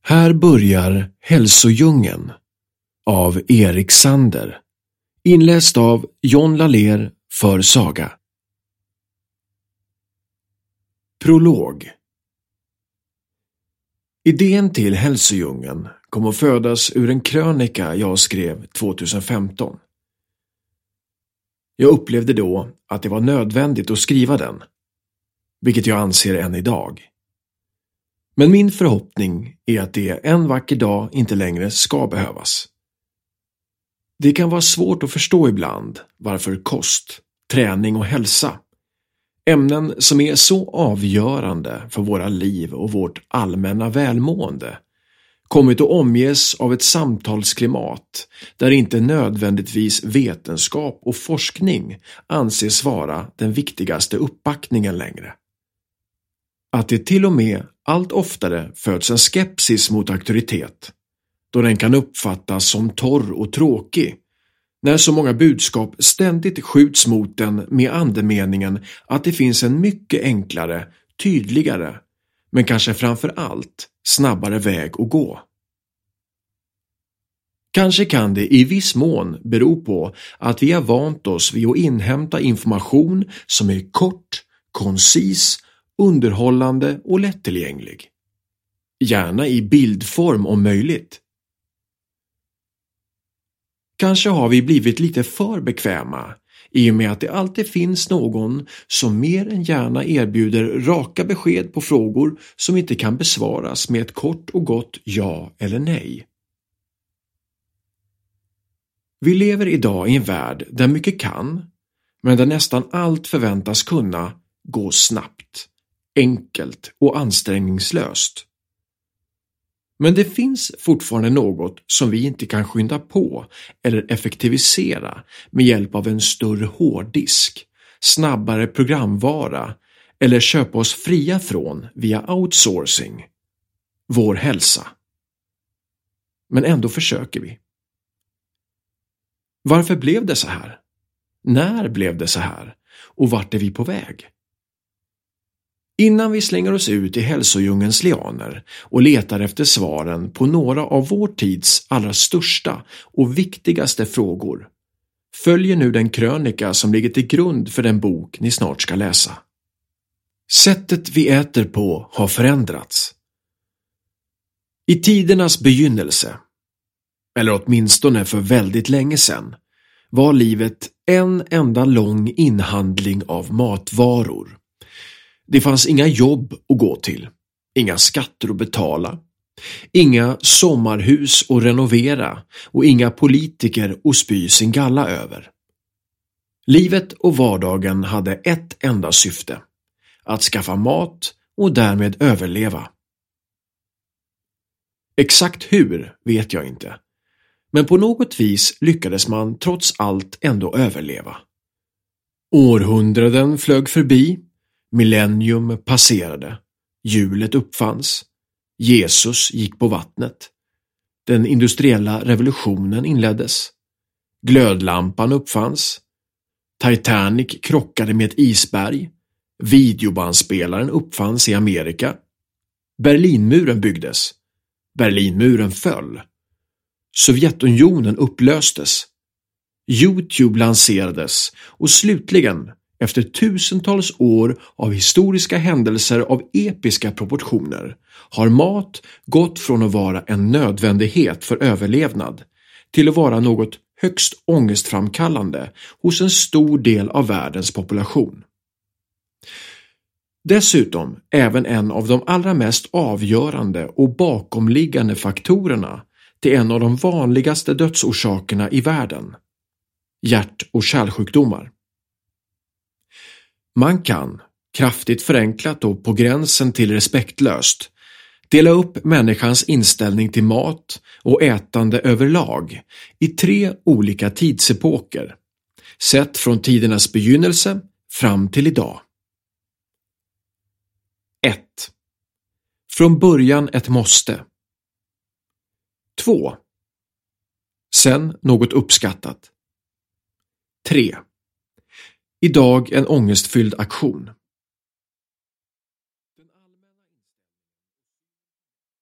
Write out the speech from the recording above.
Här börjar Hälsodjungeln av Erik Sander, inläst av John Laler för Saga. Prolog. Idén till Hälsodjungeln kom att födas ur en krönika jag skrev 2015. Jag upplevde då att det var nödvändigt att skriva den, vilket jag anser än idag. Men min förhoppning är att det en vacker dag inte längre ska behövas. Det kan vara svårt att förstå ibland varför kost, träning och hälsa, ämnen som är så avgörande för våra liv och vårt allmänna välmående, kommit att omges av ett samtalsklimat där inte nödvändigtvis vetenskap och forskning anses vara den viktigaste uppbackningen längre. Att det till och med allt oftare föds en skepsis mot auktoritet, då den kan uppfattas som torr och tråkig, när så många budskap ständigt skjuts mot den med andemeningen att det finns en mycket enklare, tydligare, men kanske framför allt snabbare väg att gå. Kanske kan det i viss mån bero på att vi har vant oss vid att inhämta information som är kort, koncis, underhållande och lättillgänglig. Gärna i bildform om möjligt. Kanske har vi blivit lite för bekväma i och med att det alltid finns någon som mer än gärna erbjuder raka besked på frågor som inte kan besvaras med ett kort och gott ja eller nej. Vi lever idag i en värld där mycket kan, men där nästan allt förväntas kunna gå snabbt, enkelt och ansträngningslöst. Men det finns fortfarande något som vi inte kan skynda på eller effektivisera med hjälp av en större hårddisk, snabbare programvara eller köpa oss fria från via outsourcing. Vår hälsa. Men ändå försöker vi. Varför blev det så här? När blev det så här? Och vart är vi på väg? Innan vi slänger oss ut i hälsodjungelns lianer och letar efter svaren på några av vår tids allra största och viktigaste frågor, följer nu den krönika som ligger till grund för den bok ni snart ska läsa. Sättet vi äter på har förändrats. I tidernas begynnelse, eller åtminstone för väldigt länge sedan, var livet en enda lång inhandling av matvaror. Det fanns inga jobb att gå till, inga skatter att betala, inga sommarhus att renovera och inga politiker att spy sin galla över. Livet och vardagen hade ett enda syfte, att skaffa mat och därmed överleva. Exakt hur vet jag inte, men på något vis lyckades man trots allt ändå överleva. Århundraden flög förbi. Millennium passerade, hjulet uppfanns, Jesus gick på vattnet, den industriella revolutionen inleddes, glödlampan uppfanns, Titanic krockade med ett isberg, videobandspelaren uppfanns i Amerika, Berlinmuren byggdes, Berlinmuren föll, Sovjetunionen upplöstes, YouTube lanserades och slutligen, efter tusentals år av historiska händelser av episka proportioner, har mat gått från att vara en nödvändighet för överlevnad till att vara något högst ångestframkallande hos en stor del av världens population. Dessutom även en av de allra mest avgörande och bakomliggande faktorerna till en av de vanligaste dödsorsakerna i världen, hjärt- och kärlsjukdomar. Man kan, kraftigt förenklat och på gränsen till respektlöst, dela upp människans inställning till mat och ätande överlag i 3 olika tidsepoker, sett från tidernas begynnelse fram till idag. 1. Från början ett måste. 2. Sen något uppskattat. 3. Idag en ångestfylld aktion.